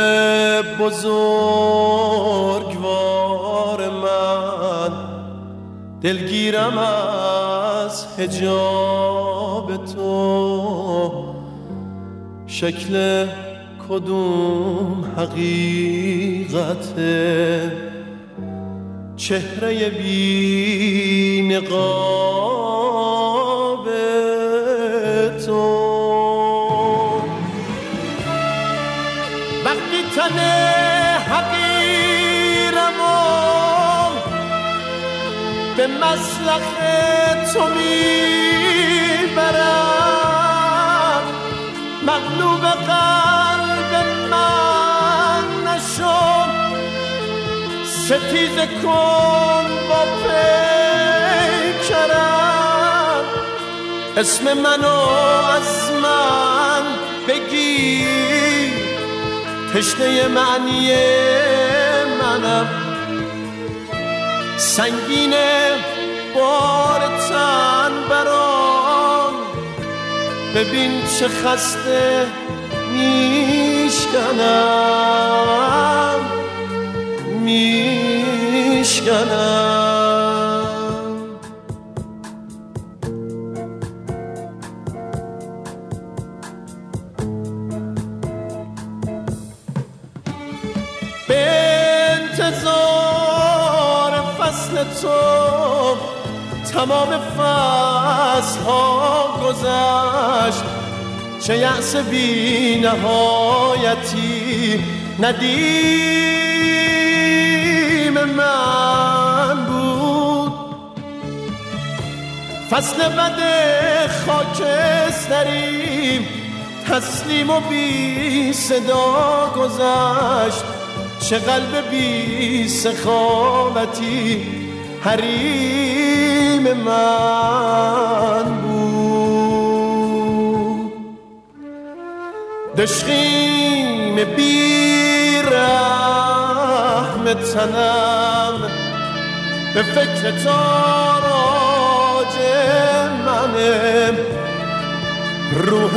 بزرگوار من، دلگیرم از حجاب تو. شکل کدوم حقیقته؟ چهره بی نقاب تو. وقتی تن حقیرم و به مسلخ تو میبرم، مغلوب قلب من نشو، ستیزه کن با پیکرم. اسم منو از من بگیر، تشنه معنی منم. سنگینه بار تن برام، ببین چه خسته میشکنم میشکنم. به انتظار فصل تو تمام فصل ها گذشت، چه یأس بی نهایتی ندیم من بود. فصل بد خاکستری تسلیم و بی صدا گذشت، چه قلب بی سخاوتی حریم من بود. دشخیم بی رحم تنم، به فکر تاراج منه. روح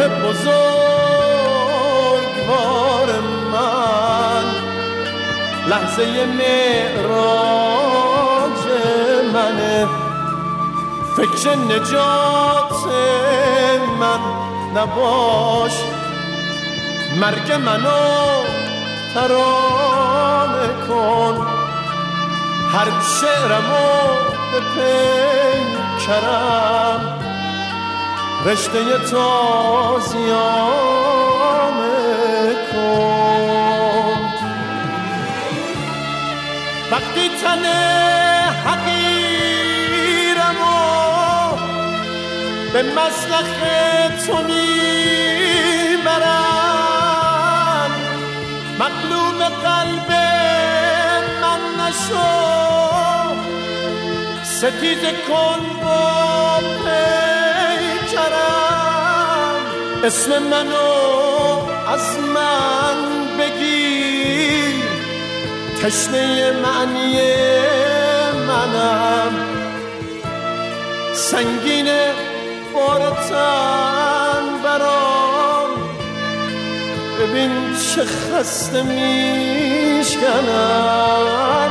بزرگوار من، لحظه معراج منه. فکر نجات من نباش، مرگ منو ترانه کن. هر شعرمو به پیکرم، رشته تازیانه کن. وقتی تن حقیرمو به مسلخ تو میبرم، مغلوب قلب من نشو، ستیزه کن با پیکرم. اسم منو از من بگیر، تشنه معنی منم. سنگینه بار تن برام، ببین چه خسته میشکنم